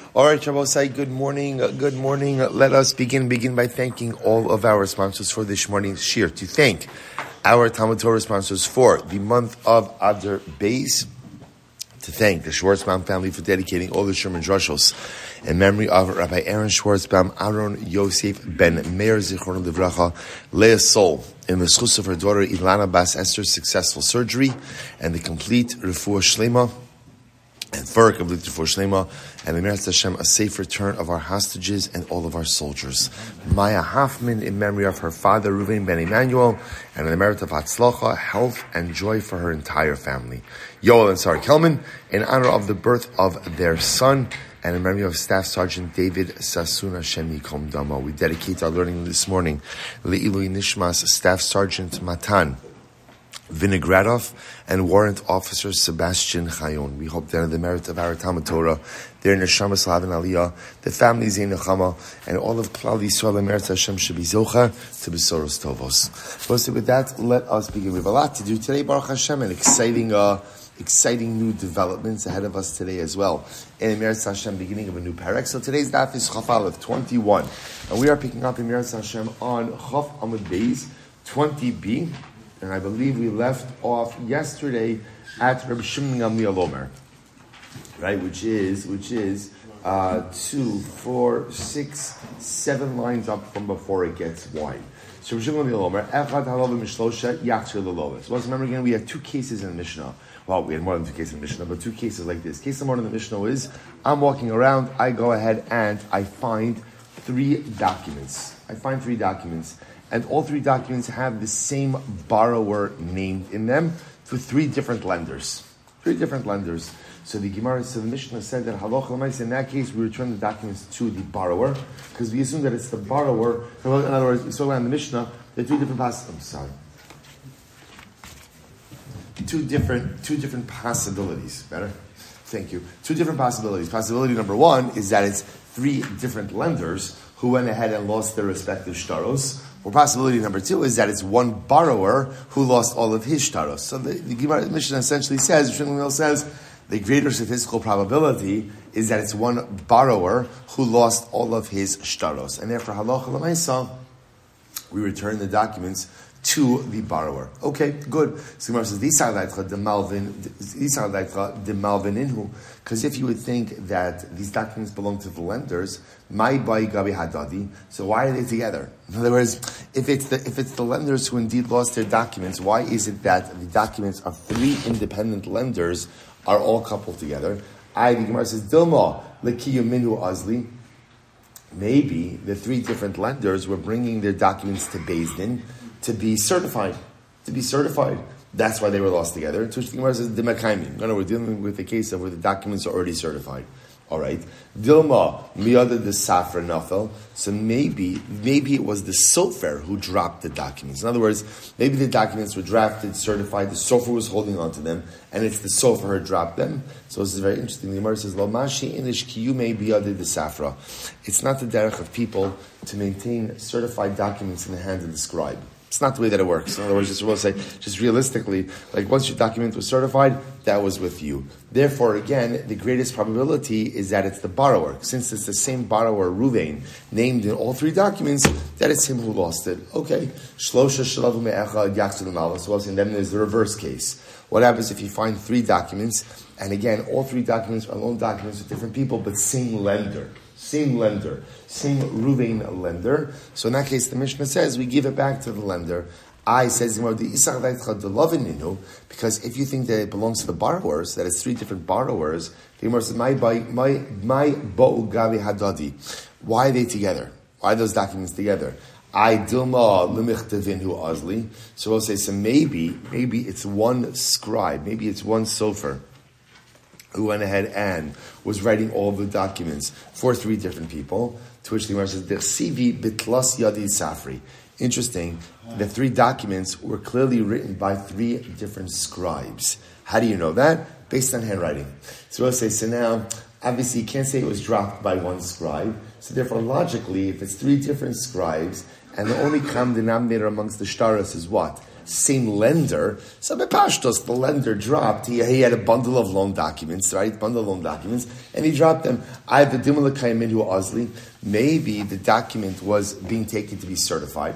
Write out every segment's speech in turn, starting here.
All right, Shabbosai, good morning. Good morning. Let us begin by thanking all of our sponsors for this morning's shir. To thank our Talmud Torah sponsors for the month of Adar Beis. To thank the Schwartzbaum family for dedicating all the Sherman Drushos in memory of Rabbi Aaron Schwartzbaum, Aaron Yosef Ben Meir Zichron Livracha, Leah's soul in the schus of her daughter Ilana Bas Esther's successful surgery and the complete refuah shlema. And for a complete refuah shlema, and the Meretz Hashem, a safe return of our hostages and all of our soldiers. Maya Hoffman in memory of her father Reuven Ben Emmanuel, and in the merit of Hatzlacha, health and joy for her entire family. Yoel and Sarah Kelman in honor of the birth of their son, and in memory of Staff Sergeant David Sasuna Shem Yikom Damo. We dedicate our learning this morning Le'ilui Nishmas Staff Sergeant Matan Vinogradov and Warrant Officer Sebastian Chayon. We hope that in the merit of our Talmud Torah, their Neshama Slavin Aliyah, the families in Nechama, and all of Klal Yisrael, the merit Hashem should be Zocha to Besoros Tovos. So with that, let us begin. We have a lot to do today, Baruch Hashem, and exciting new developments ahead of us today as well. In Meretz Hashem, beginning of a new parak. So today's daf is Chaf Aleph 21, and we are picking up in Meretz Hashem on Chaf Amud Beis 20b. And I believe we left off yesterday at Reb Shimon Gamliel Omer, right? Which is 2, 4, 6, 7 lines up from before it gets wide. So Reb Shimon Gamliel Omer, Echad Halav Mishlosha Yachzir Lolovis. So let's remember again, we have two cases in the Mishnah. Well, we had more than two cases in the Mishnah, but two cases like this. Case number one in the Mishnah is, I'm walking around, I go ahead and I find three documents. And all three documents have the same borrower named in them for three different lenders. So the Gemara, the Mishnah said that Halacha L'maisa, in that case, we return the documents to the borrower, because we assume that it's the borrower. In other words, we saw in the Mishnah, there are two different possibilities. Better? Thank you. Two different possibilities. Possibility number one is that it's three different lenders who went ahead and lost their respective shtaros. Or possibility number two is that it's one borrower who lost all of his shtaros. So the Gemara Mishnah essentially says, the greater statistical probability is that it's one borrower who lost all of his shtaros. And therefore, halacha l'maisa, we return the documents to the borrower. Okay, good. So Gemara says, because if you would think that these documents belong to the lenders, my by gabi hadadi, so why are they together? In other words, if it's the lenders who indeed lost their documents, why is it that the documents of three independent lenders are all coupled together? The Gemara says, Dilma lekiyu minhu azli. Maybe the three different lenders were bringing their documents to Beis Din to be certified. That's why they were lost together. To which the Gemara says, Dimakaimim. No, we're dealing with a case of where the documents are already certified. All right. Dilma miyada de safra nafel. So maybe it was the sofer who dropped the documents. In other words, maybe the documents were drafted, certified. The sofer was holding on to them, and it's the sofer who dropped them. So this is very interesting. The Gemara says, "Lo mashi inish kiyume biyada de safra." It's not the derech of people to maintain certified documents in the hands of the scribe. It's not the way that it works. In other words, just realistically, like once your document was certified, that was with you. Therefore, again, the greatest probability is that it's the borrower. Since it's the same borrower, Ruvain, named in all three documents, that it's him who lost it. Okay. Shlosha shalavu me'echad yachzir l'malos. So and then there's the reverse case. What happens if you find three documents, and again, all three documents are loan documents with different people, but same lender, same Ruvain lender. So in that case, the Mishnah says we give it back to the lender. Says because if you think that it belongs to the borrowers, that it's three different borrowers, the Gemara says my bo'u gavi hadadi. Why are they together? Why are those documents together? Dilma limichtevinu azli. So we'll say, so maybe it's one scribe, maybe it's one sofer who went ahead and was writing all the documents for three different people, to which the Gemara says, Dechsivi bitlas yadi safri. Interesting, the three documents were clearly written by three different scribes. How do you know that? Based on handwriting. So we'll say, so now, obviously you can't say it was dropped by one scribe, so therefore logically, if it's three different scribes, and the only common denominator amongst the shtaros is what? same lender. So Bepashtos, the lender dropped. He had a bundle of loan documents, right? And he dropped them. I have the Dimul Kaimin who Ozli. Maybe the document was being taken to be certified.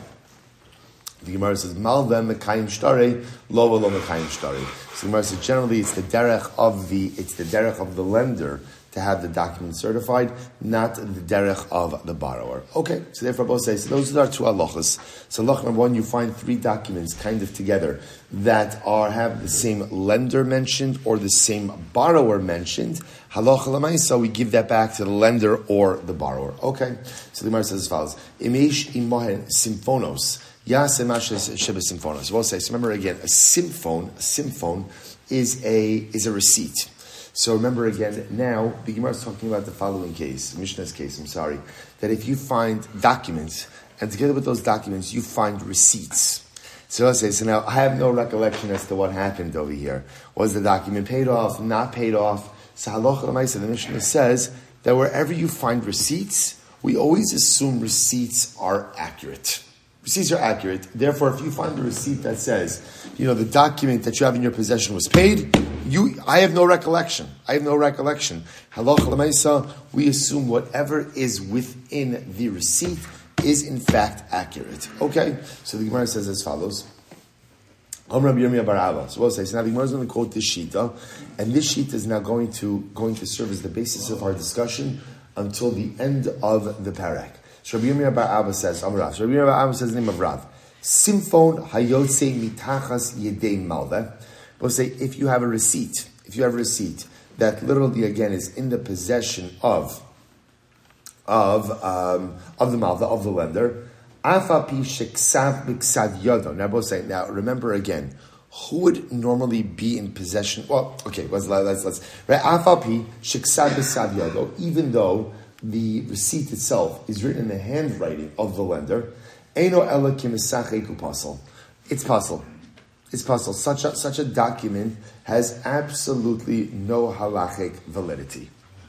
The Gemara says, Malva Mekayim Shtare, Lo Mekayim Shtare. So the Gemara says, generally it's the derech of the lender to have the document certified, not the derech of the borrower. Okay, so therefore both say, so those are two halachas. So halach number one, you find three documents kind of together that have the same lender mentioned or the same borrower mentioned. Halacha l'maisa, we give that back to the lender or the borrower. Okay, so the Gemara says as follows, Imesh imahen symphonos. Symphonos. We'll say, so remember again, a symphone is a receipt. So remember again, now the Gemara is talking about the following case, Mishnah's case, that if you find documents, and together with those documents, you find receipts. So let's say, so now I have no recollection as to what happened over here. Was the document paid off, not paid off? So halacha l'maisa, the Mishnah says that wherever you find receipts, we always assume receipts are accurate. Receipts are accurate. Therefore, if you find a receipt that says, the document that you have in your possession was paid, I have no recollection. Halacha l'maisa, we assume whatever is within the receipt is in fact accurate. Okay? So the Gemara says as follows. So we'll say, so now the Gemara is going to quote this shita, and this shita is now going to serve as the basis of our discussion until the end of the parak. So Rabbi Yirmiyah bar Abba says, Rabbi Yirmiyah bar Abba says the name of Rav. Simfon hayotze mitachas yedei malveh. We'll say, if you have a receipt that literally again is in the possession of the malveh, of the lender, afapi sheksav b'ksav yodo. Now both say, now remember again, who would normally be in possession? Well, okay, let's right. Afapi sheksav b'ksav yodo, even though the receipt itself is written in the handwriting of the lender. Eino ela kimisachek u'pasal. It's puzzle. Such a document has absolutely no halachic validity.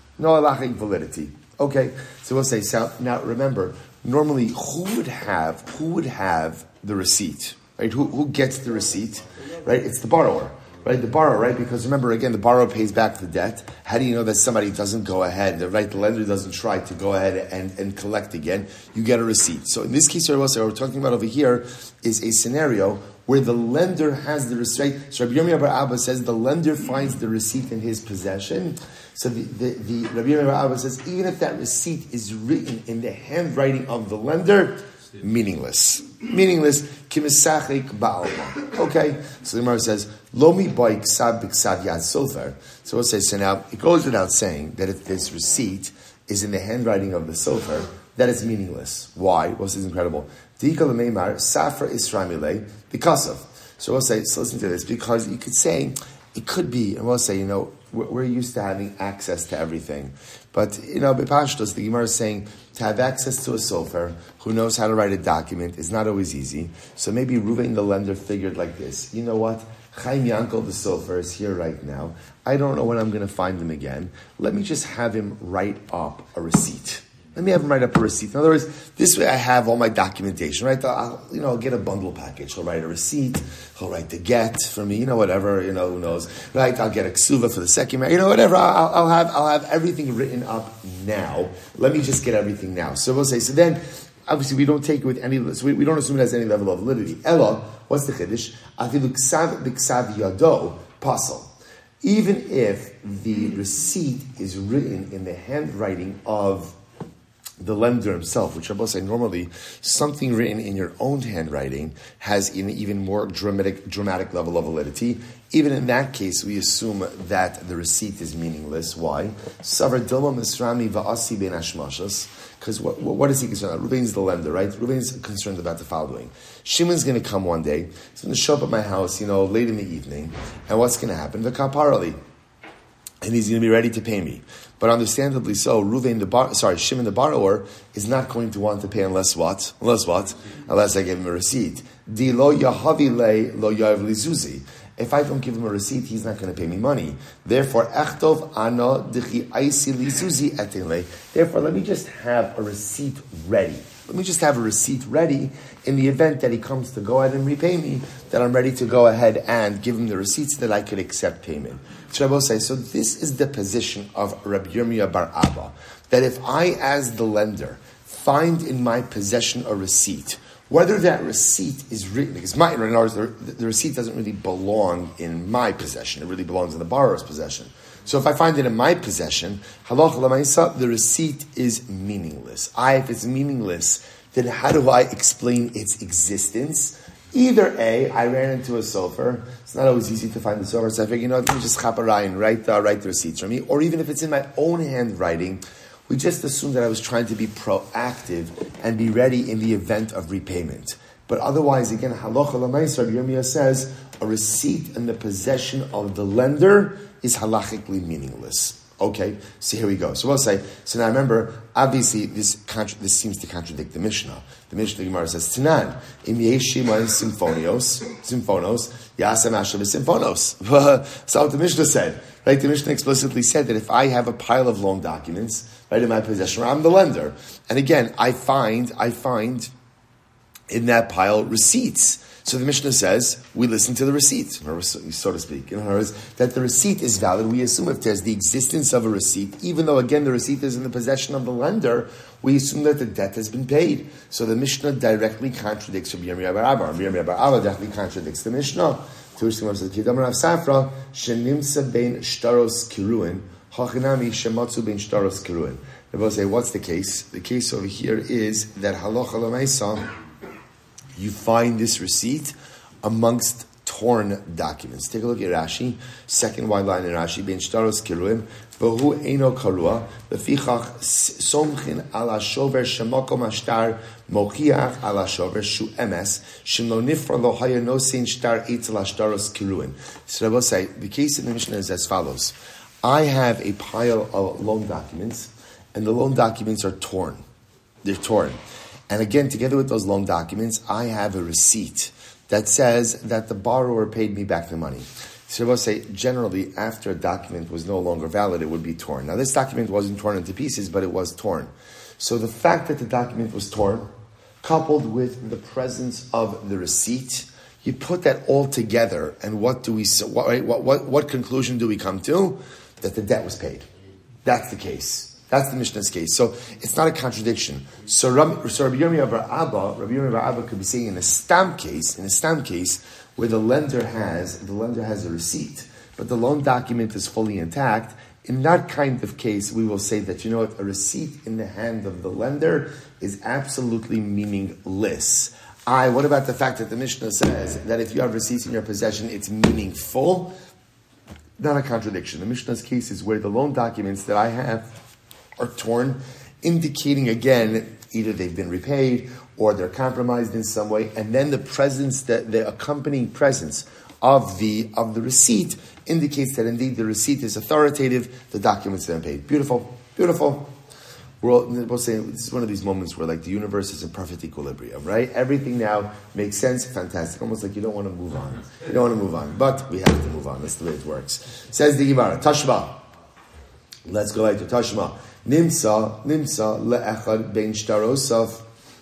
Okay, so we'll say. So now remember, normally who would have the receipt? Right? Who gets the receipt? Right? It's the borrower. Right, the borrower, right? Because remember, again, the borrower pays back the debt. How do you know that somebody doesn't go ahead, the lender doesn't try to go ahead and collect again? You get a receipt. So in this case, what we're talking about over here is a scenario where the lender has the receipt. So Rabbi Yirmiyah bar Abba says the lender finds the receipt in his possession. So the Rabbi Yirmiyah bar Abba says even if that receipt is written in the handwriting of the lender, meaninless. Kimisachik ba'alma. Okay, so the Gemara says lomi boy ksav b'ksav yad sofer. So we'll say, so now it goes without saying that if this receipt is in the handwriting of the sofer, that is meaningless. Why? Well, this is incredible. Dika l'meimar safra isramile because of. So we'll say, so listen to this, because you could say it could be, and we'll say, we're used to having access to everything. But, Bepashtos, the Gemara is saying to have access to a sofer who knows how to write a document is not always easy. So maybe Ruvain the lender figured like this. You know what? Chaim Yankel the sofer is here right now. I don't know when I'm going to find him again. Let me just have him write up a receipt. In other words, this way I have all my documentation, right? I'll get a bundle package. He'll write a receipt. He'll write the get for me, whatever, who knows, right? I'll get a ksuva for the second marriage, whatever. I'll have everything written up now. Let me just get everything now. So we'll say, so then, obviously we don't take it with any, so we don't assume it has any level of validity. Ella, what's the chiddush? Afilu ksav b'ksav yado pasal. Even if the receipt is written in the handwriting of the lender himself, which I will say normally something written in your own handwriting has an even more dramatic level of validity. Even in that case, we assume that the receipt is meaningless. Why? Savar Dilma Misrami Va'asi Ben Ashmashas. Because what is he concerned about? Ruvain's the lender, right? Ruvain's concerned about the following. Shimon's going to come one day. He's going to show up at my house, late in the evening. And what's going to happen? The kaparali. And he's going to be ready to pay me. But understandably so, Shimon the borrower is not going to want to pay unless what? Unless I give him a receipt. Di lo yahavi le lo yav lizuzi. If I don't give him a receipt, he's not going to pay me money. Therefore, echtov ano dichi aisi lizuzi etele. Therefore, let me just have a receipt ready. Let me just have a receipt ready in the event that he comes to go ahead and repay me, that I'm ready to go ahead and give him the receipts that I could accept payment. So this is the position of Rabbi Yirmiyah bar Abba, that if I, as the lender, find in my possession a receipt, whether that receipt is written, because the receipt doesn't really belong in my possession, it really belongs in the borrower's possession. So if I find it in my possession, halacha l'maisa, the receipt is meaningless. If it's meaningless, then how do I explain its existence? Either A, I ran into a sofer. It's not always easy to find the sofer, so I figure, let me just chaparai and write the receipts for me. Or even if it's in my own handwriting, we just assume that I was trying to be proactive and be ready in the event of repayment. But otherwise, again, halacha l'maisa, Yirmiyah says, a receipt in the possession of the lender is halachically meaningless. Okay, so here we go. So we'll say, so now remember, obviously this seems to contradict the Mishnah. The Mishnah Gemara says, Tanan, im yeshima symphonos, yasem asher symphonos. So what the Mishnah said, right? The Mishnah explicitly said that if I have a pile of loan documents, right, in my possession, I'm the lender. And again, I find in that pile receipts. So the Mishnah says, we listen to the receipt, so to speak. In other words, that the receipt is valid. We assume if there's the existence of a receipt, even though, again, the receipt is in the possession of the lender, we assume that the debt has been paid. So the Mishnah directly contradicts Rabbi Yirmiyah bar Abba. Rabbi Yirmiyah bar Abba directly contradicts the Mishnah. To which the Gemara says, Kidam Rav Safra, shenimsa bein shtaros kiruin, hachinami shematzu bein shtaros kiruin. They both say, what's the case? The case over here is that halacha l'maisa, you find this receipt amongst torn documents. Take a look at Rashi, second wide line in Rashi, ben shtaros kiruim, v'hu eino karua, v'fichach somchin ala shover shemakom ashtar mochiach ala shover shu emes, shemlo nifra lo haya no sein shtar eitzel ashtaros kiruim. So I will say, the case in the Mishnah is as follows. I have a pile of loan documents, and the loan documents are torn. They're torn. And again, together with those loan documents, I have a receipt that says that the borrower paid me back the money. So I will say, generally, after a document was no longer valid, it would be torn. Now, this document wasn't torn into pieces, but it was torn. So the fact that the document was torn, coupled with the presence of the receipt, you put that all together, and what conclusion do we come to? That the debt was paid. That's the case. That's the Mishnah's case. So it's not a contradiction. So Rabbi Yirmiyah bar Abba could be saying in a stamp case, where the lender has a receipt, but the loan document is fully intact. In that kind of case, we will say that, a receipt in the hand of the lender is absolutely meaningless. What about the fact that the Mishnah says that if you have receipts in your possession, it's meaningful? Not a contradiction. The Mishnah's case is where the loan documents that I have are torn, indicating again, either they've been repaid or they're compromised in some way, and then the accompanying presence of the receipt indicates that indeed the receipt is authoritative, the documents have been paid. Beautiful, beautiful. We're both saying this is one of these moments where the universe is in perfect equilibrium, right? Everything now makes sense, fantastic. Almost like you don't want to move on. But we have to move on. That's the way it works. Says the Gemara, Tashma. Let's go right to Tashma. Nimsa le'echad ben shtarosav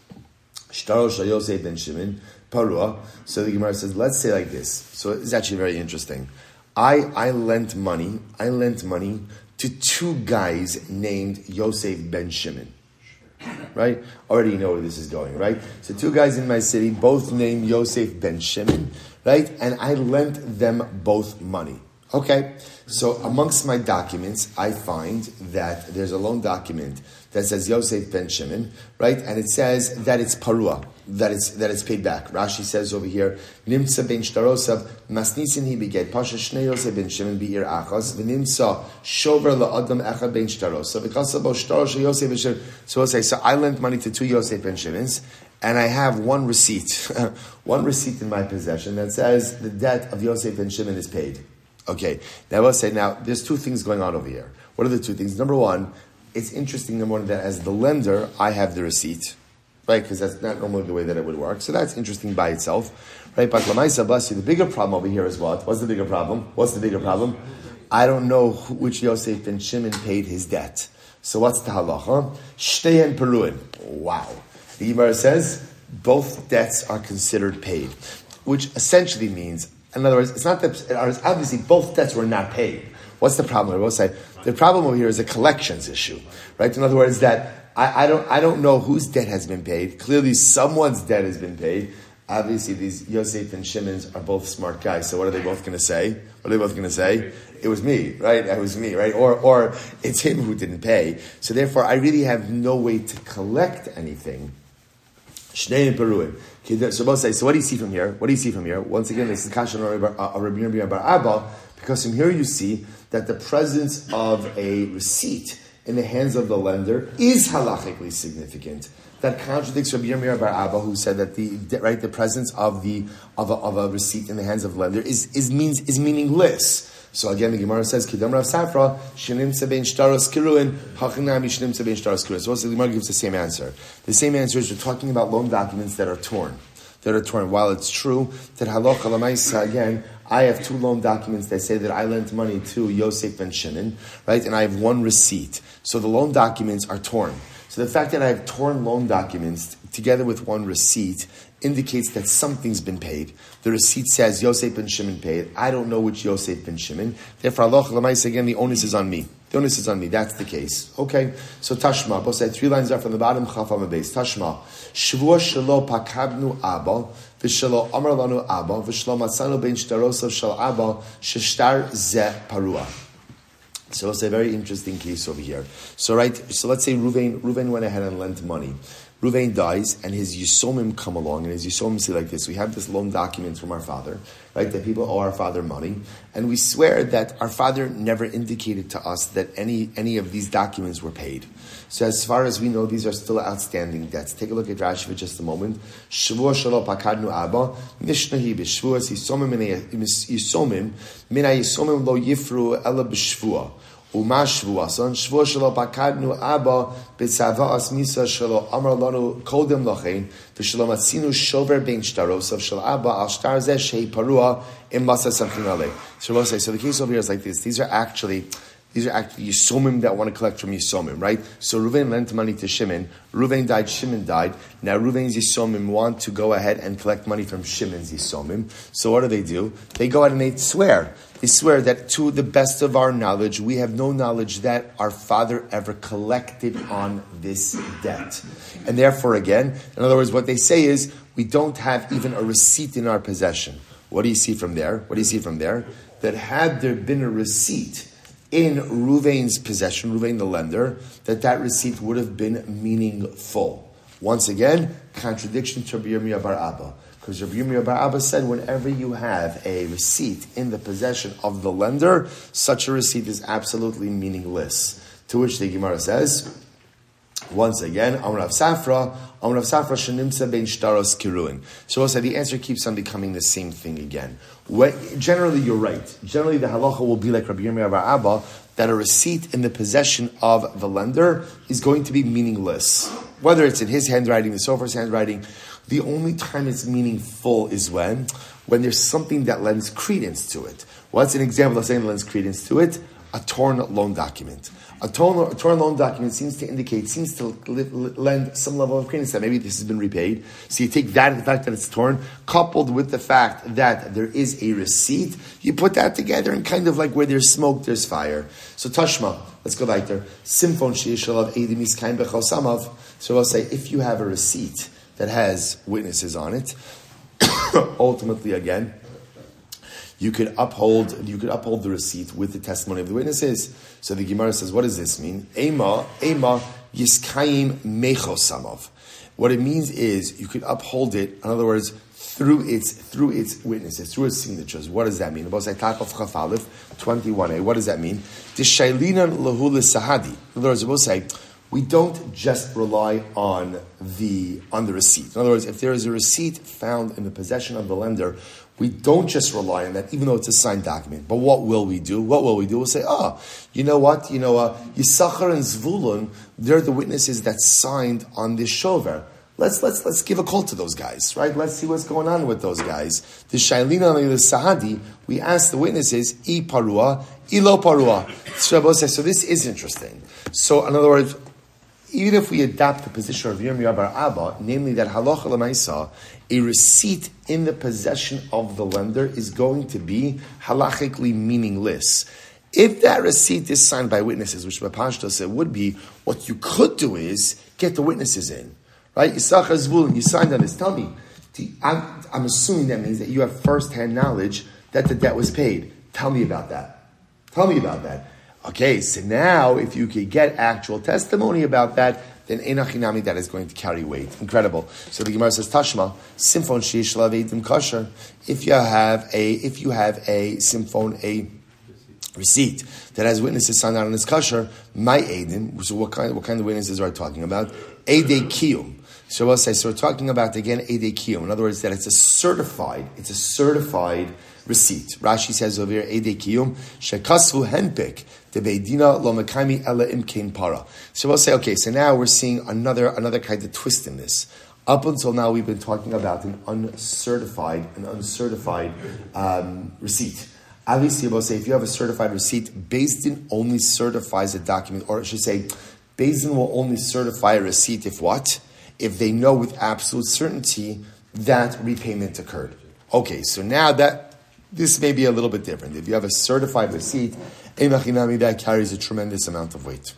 shtarosh Yosef ben Shimon parua. So the Gemara says, let's say like this. So it's actually very interesting. I lent money to two guys named Yosef ben Shimon. Right? Already you know where this is going, right? So two guys in my city, both named Yosef ben Shimon, right? And I lent them both money. Okay, so amongst my documents, I find that there's a loan document that says Yosef ben Shimon, right? And it says that it's parua, that it's paid back. Rashi says over here, Nimsa ben shtarosav masnisin hi beget pasha shnei Yosef ben Shimon beir achas v'nimsa shover la'adam echad ben shtarosav v'kasabo shtarosh Yosef ben Shimon. So we'll say, so I lent money to two Yosef ben Shimons, and I have one receipt in my possession that says the debt of Yosef ben Shimon is paid. Okay, now I'll say, there's two things going on over here. What are the two things? Number one, it's interesting, that as the lender, I have the receipt, right? Because that's not normally the way that it would work. So that's interesting by itself, right? But Lamaisa, bless you, the bigger problem over here is what? What's the bigger problem? I don't know which Yosef ben Shimon paid his debt. So what's the halacha? Shteyen peruin. Wow. The Gemara says both debts are considered paid, which essentially means, in other words, it's not that obviously both debts were not paid. What's the problem? I will say the problem over here is a collections issue, right? In other words, that I don't know whose debt has been paid. Clearly, someone's debt has been paid. Obviously, these Yosef and Shimon's are both smart guys. So what are they both going to say? What are they both going to say? It was me, right? It was me, right? Or it's him who didn't pay. So therefore, I really have no way to collect anything. Shnei Peruim. So both say. So what do you see from here? What do you see from here? Once again, this is Kashan or Rabbi Yirmiyah bar Abba, because from here you see that the presence of a receipt in the hands of the lender is halachically significant. That contradicts Rabbi Yirmiyah bar Abba, who said that the presence of a receipt in the hands of the lender is meaningless. So again, the Gemara says, "Kidam Rav Safra shenim sebein shtaros kiruin hachinami shenim sebein shtaros kiruin." So the Gemara gives the same answer. The same answer is we're talking about loan documents that are torn. While it's true that halacha l'maisa, again, I have two loan documents that say that I lent money to Yosef ben Shimon, right? And I have one receipt. So the loan documents are torn. So the fact that I have torn loan documents together with one receipt indicates that something's been paid. The receipt says Yosef ben Shimon paid. I don't know which Yosef ben Shimon. Therefore, halacha l'maisa, again, the onus is on me. That's the case. Okay. So Tashma, both side, 3 lines are from the bottom, Chafam base. Tashma. Shvua shelo pakadnu abba, v'shelo amar lanu abba, v'shelo matzanu ben shtarosav shel abba, sheshtar ze parua. So it's a very interesting case over here. So let's say Ruvain went ahead and lent money. Ruvain dies, and his Yisomim come along, and his Yisomim say like this: we have this loan document from our father, right? That people owe our father money, and we swear that our father never indicated to us that any of these documents were paid. So as far as we know, these are still outstanding debts. Take a look at Rashi for just a moment. Shavua shelo pakadnu abba, mishnahi b'shvuas Yisomim mina Yisomim lo yifru ela b'shvua. Uma shvua son shvua shelo pakadnu abba b'tzavas misa shelo amar lanu kodem lochein v'shelo matzinu shover ben shtarosav shel abba al shtar zeh shei parua im masa samchin alei. So the case over here is like this. These are actually Yisomim that want to collect from Yisomim, right? So Ruvain lent money to Shimon. Ruvain died, Shimon died. Now Ruvain's Yisomim want to go ahead and collect money from Shimon's Yisomim. So what do? They go ahead and they swear. They swear that to the best of our knowledge, we have no knowledge that our father ever collected on this debt. And therefore, again, in other words, what they say is, we don't have even a receipt in our possession. What do you see from there? That had there been a receipt in Ruvain's possession, Ruvain the lender, that receipt would have been meaningful. Once again, contradiction to Rabbi Yirmiyah bar Abba. Because Rabbi Yirmiyah bar Abba said whenever you have a receipt in the possession of the lender, such a receipt is absolutely meaningless. To which the Gemara says, once again, Amar Rav Safra shenimsa ben shtaros kiruin. So also the answer keeps on becoming the same thing again. Generally, you're right. Generally, the halacha will be like Rabbi Yirmiyah bar Abba, that a receipt in the possession of the lender is going to be meaningless. Whether it's in his handwriting, the sofer's handwriting, the only time it's meaningful is when there's something that lends credence to it. What's an example of saying that lends credence to it? A torn loan document. A torn loan document seems to lend some level of credence that maybe this has been repaid. So you take that, the fact that it's torn, coupled with the fact that there is a receipt, you put that together and kind of like where there's smoke, there's fire. So Tashma, let's go back there. Simfon sheishalav edimis kain bechosamav. So I'll say, if you have a receipt that has witnesses on it, ultimately again, you could uphold the receipt with the testimony of the witnesses. So the Gemara says, what does this mean? Ema yiskayim mechosamav. What it means is you could uphold it, in other words, through its witnesses, through its signatures. What does that mean? About type of Chaf 21a. What does that mean? Tishailinan lahu l'sahadi. In other words, we'll say, we don't just rely on the receipt. In other words, if there is a receipt found in the possession of the lender, we don't just rely on that, even though it's a signed document. But what will we do? We'll say, you know what? Yisachar and Zvulun, they're the witnesses that signed on this shover. Let's give a call to those guys, right? Let's see what's going on with those guys. The Shailina and the Sahadi, we ask the witnesses, I parua, ilo parua. So this is interesting. So in other words, even if we adopt the position of Yirmiyah bar Abba, namely that halacha l'maisa, a receipt in the possession of the lender is going to be halachically meaningless. If that receipt is signed by witnesses, which Bapashta said would be, what you could do is get the witnesses in. Right? Yisachar Zvulun, you signed on this. Tell me, I'm assuming that means that you have first-hand knowledge that the debt was paid. Tell me about that. Tell me about that. Okay, so now if you could get actual testimony about that, then Einachinami, that is going to carry weight. Incredible. So the Gemara says, Tashma, Simfon Sheish Laveidim Kasher. If you have a Simfon, a receipt that has witnesses signed out on its kasher, my Eidim, so what kind of witnesses are we talking about? Eidei Kiyum. So we'll say, so we're talking about again Eidei Kiyum. In other words, that it's a certified receipt. Rashi says over here, Eidei Kiyum, Shekasvu Henpik, De Beidina Lo Mekami Ela Imkein Para. So we'll say, okay, so now we're seeing another kind of twist in this. Up until now, we've been talking about an uncertified receipt. Obviously, we'll say, if you have a certified receipt, Beis Din only certifies a document, or I should say, Beis Din will only certify a receipt if what? If they know with absolute certainty that repayment occurred. Okay, so now this may be a little bit different. If you have a certified receipt, that carries a tremendous amount of weight.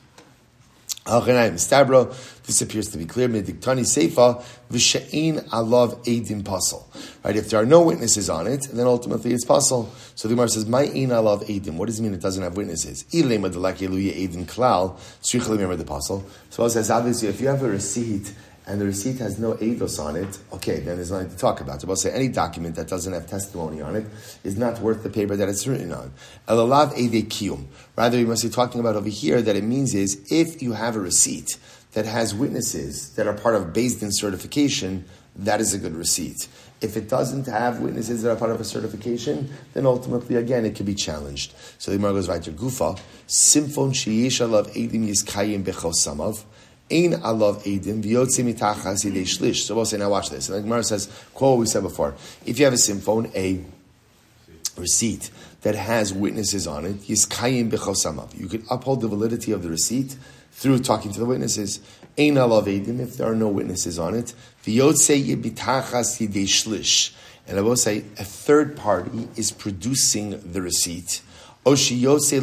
This appears to be clear. Mediktani Seifa v'she'in alav eidim pasal. Right? If there are no witnesses on it, then ultimately it's pasal. So the Gemara says, "My ein alav eidim." What does it mean? It doesn't have witnesses. Ilema delaki eluya eidim klal. Tzricha remember the pasal. So it says, obviously, if you have a receipt and the receipt has no eidos on it, okay, then there's nothing to talk about. So we'll say any document that doesn't have testimony on it is not worth the paper that it's written on. Elalav eidei kiyum. Rather, we must be talking about over here that it means is if you have a receipt that has witnesses that are part of Beis Din certification, that is a good receipt. If it doesn't have witnesses that are part of a certification, then ultimately, again, it can be challenged. So the Gemara goes right to Gufa. Simfon sheyesh alav eidim yiskayim bechosamav. Ein alav eidim v'yotze mitachas yidei shlish. So we'll say, now watch this. And the Gemara says, quote what we said before. If you have a simfon, a receipt that has witnesses on it, yiskayim bechosamav. You could uphold the validity of the receipt through talking to the witnesses. Ein alav eidim, if there are no witnesses on it, v'yotze mitachas yidei shlish. And I will say, a third party is producing the receipt. Or we'll say,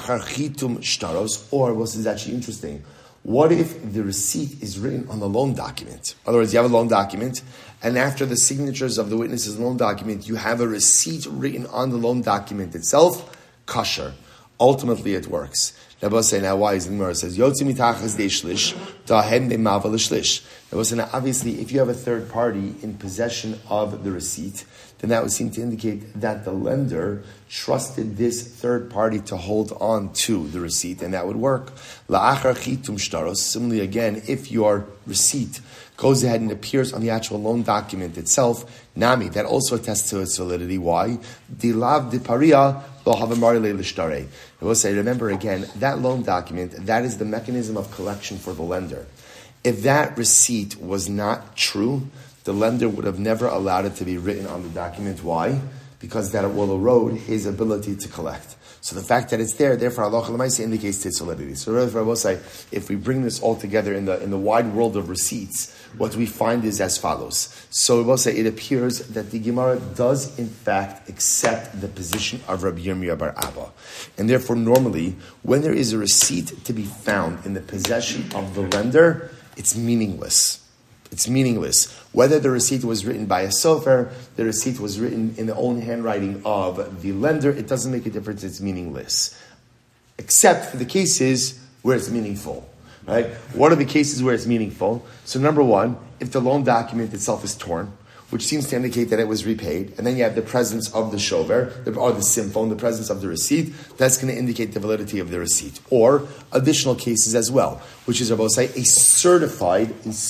this is actually interesting. What if the receipt is written on the loan document? In other words, you have a loan document, and after the signatures of the witnesses' loan document, you have a receipt written on the loan document itself, kosher. Ultimately, it works. Now, say, now why is the Gemara says, Yotzi mitachas de shlish, dahem de mava l'shlish. Now, obviously, if you have a third party in possession of the receipt, then that would seem to indicate that the lender trusted this third party to hold on to the receipt, and that would work. La'achar chitum shtaros. Similarly, again, if your receipt goes ahead and appears on the actual loan document itself, nami, that also attests to its validity. Why? Dilav di paria lo havamari le'lishtare. I will say, remember again, that loan document, that is the mechanism of collection for the lender. If that receipt was not true, the lender would have never allowed it to be written on the document. Why? Because that will erode his ability to collect. So the fact that it's there, therefore, halacha l'maisa indicates its validity. So I will say, if we bring this all together in the wide world of receipts, what we find is as follows. So we will say, it appears that the Gemara does in fact accept the position of Rabbi Yirmiyah bar Abba. And therefore, normally, when there is a receipt to be found in the possession of the lender, it's meaningless. It's meaningless. Whether the receipt was written by a sofer, the receipt was written in the own handwriting of the lender, it doesn't make a difference, it's meaningless. Except for the cases where it's meaningful. Right? What are the cases where it's meaningful? So number one, if the loan document itself is torn, which seems to indicate that it was repaid, and then you have the presence of the shover, or the simphone, the presence of the receipt, that's going to indicate the validity of the receipt. Or additional cases as well, which is, I will say, a certified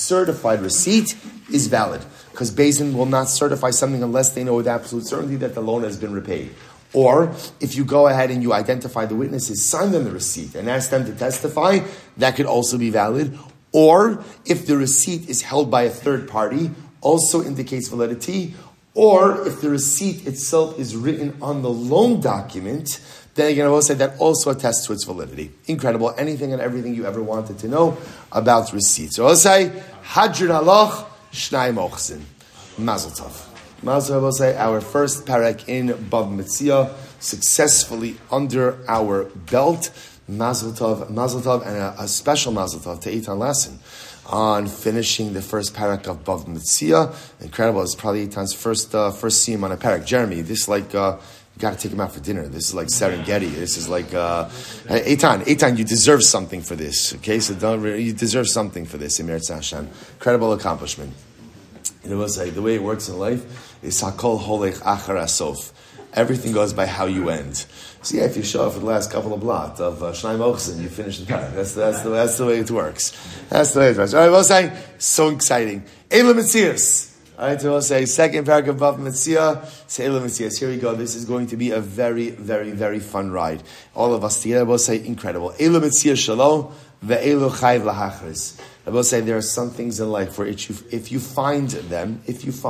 receipt is valid, because Beis Din will not certify something unless they know with absolute certainty that the loan has been repaid. Or if you go ahead and you identify the witnesses, sign them the receipt, and ask them to testify, that could also be valid. Or if the receipt is held by a third party, also indicates validity, or if the receipt itself is written on the loan document, then again, I will say that also attests to its validity. Incredible. Anything and everything you ever wanted to know about receipts. So I'll say, Hadrin Aloch, Shnai Mochzin. Mazel Tov. Mazel Tov, I will say, our first parak in Bava Metzia, successfully under our belt. Mazel Tov, and a special Mazel Tov to Eitan Lassen on finishing the first parak of Bava Metzia. Incredible. It's probably Eitan's first siyum on a parak. Jeremy, this like... you got to take him out for dinner. This is like Serengeti. This is like Eitan, you deserve something for this. Okay, so you deserve something for this. Emir Tzashan, incredible accomplishment. You know, it's like the way it works in life is Hakol Holech Achar Asof. Everything goes by how you end. So yeah, if you show up for the last couple of blot of Shnai Mochzin, you finish the parak. That's the way it works. That's the way it works. All right, we'll say so exciting. Eila Metzias. All right, so we'll say second paragraph of Bava Metzia, Seila Metzias. Here we go. This is going to be a very, very, very fun ride. All of us together will say incredible. Eila Metzia Shalom, ve'elu chayv lahachris. I will say there are some things in life where if you find them,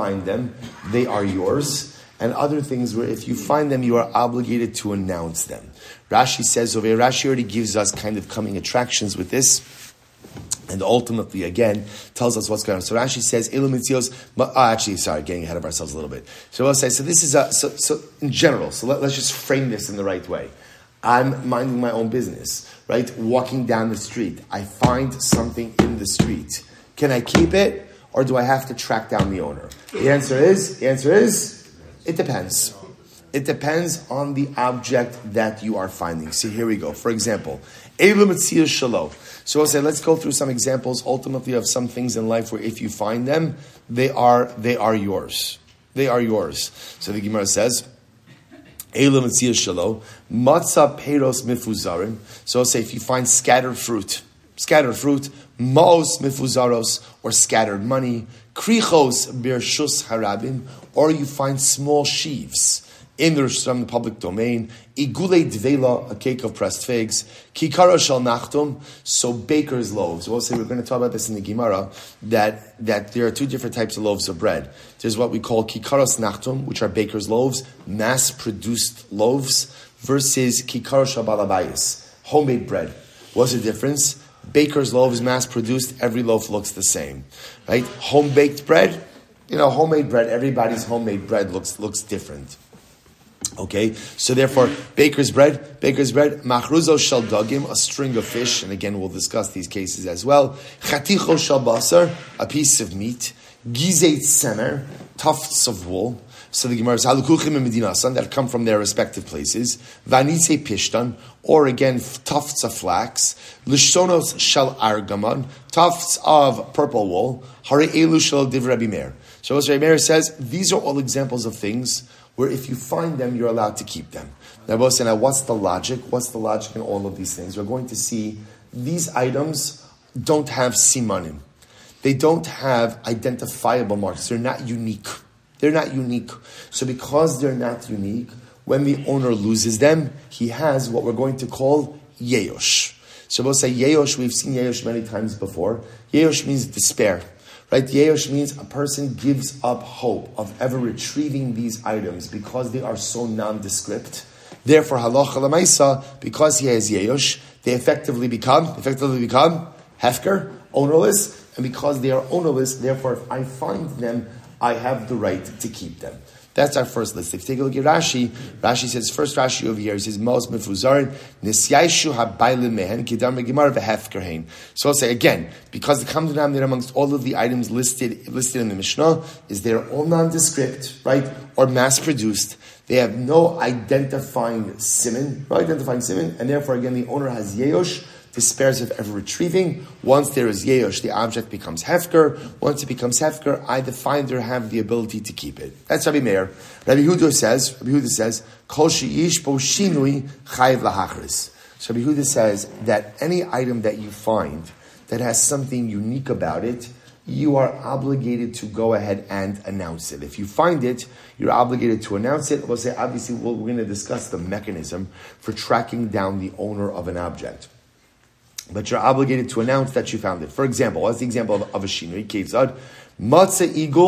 they are yours. And other things where if you find them, you are obligated to announce them. Rashi says over here, Rashi already gives us kind of coming attractions with this. And ultimately, again, tells us what's going on. So Rashi says, Elu Mitzios, getting ahead of ourselves a little bit. So I'll say, so this is so in general, so let's just frame this in the right way. I'm minding my own business, right? Walking down the street. I find something in the street. Can I keep it, or do I have to track down the owner? The answer is, it depends. It depends on the object that you are finding. See, here we go. For example, Elu Mitzios Shalom. So I'll say, let's go through some examples, ultimately, of some things in life where if you find them, they are yours. They are yours. So the Gemara says, Elam Mitzia Shalom, Matzah Peiros Mifuzarim. So I'll say, if you find scattered fruit, Maos Mifuzaros, or scattered money, Krichos Birshus Harabim, or you find small sheaves in the public domain, igule dvela, a cake of pressed figs, kikara shal nachtum, so baker's loaves. We'll say we're going to talk about this in the Gemara, that there are two different types of loaves of bread. There's what we call kikaras nachtum, which are baker's loaves, mass-produced loaves, versus kikara shal balabayis, homemade bread. What's the difference? Baker's loaves, mass-produced, every loaf looks the same, right? Home-baked bread, homemade bread, everybody's homemade bread looks different. Okay, so therefore, baker's bread, machruzo shel dagim, a string of fish, and again we'll discuss these cases as well. Chaticho shel basar, a piece of meat. Gizeit semer, tufts of wool. So the Gemara says, halukuchim and medinasan, that come from their respective places. Vanitze pishtan, or again, tufts of flax. Lishonos shel argaman, tufts of purple wool. Hare elu shel div Rabbi Meir. So as Rabbi Meir says, these are all examples of things where if you find them, you're allowed to keep them. Now, what's the logic? What's the logic in all of these things? We're going to see these items don't have simanim. They don't have identifiable marks. They're not unique. So because they're not unique, when the owner loses them, he has what we're going to call yeyosh. So we'll say yeyosh, we've seen yeyosh many times before. Yeyosh means despair. Right? Yeyosh means a person gives up hope of ever retrieving these items because they are so nondescript. Therefore, halacha l'maisa, because he has yeyosh, they effectively become hefker, ownerless, and because they are ownerless, therefore, if I find them, I have the right to keep them. That's our first list. If you take a look at Rashi, Rashi says, first Rashi over here, he says, Maos mefuzarin, nisyaishu habaylim mehen, kidam megimar v'hefkerhein. So I'll say again, because the common denominator amongst all of the items listed in the Mishnah is they're all nondescript, right, or mass-produced. They have no identifying siman, and therefore, again, the owner has yeyosh, despairs of ever retrieving. Once there is yeyosh, the object becomes hefker. Once it becomes hefker, I, the finder, have the ability to keep it. That's Rabbi Meir. Rabbi Huda says, Kol she'ish bo shinui chayiv lahachris. So Rabbi Huda says that any item that you find that has something unique about it, you are obligated to go ahead and announce it. If you find it, you're obligated to announce it. We'll say, obviously, we're going to discuss the mechanism for tracking down the owner of an object. But you're obligated to announce that you found it. For example, what's the example of a shinui? Kevzad, matzah igul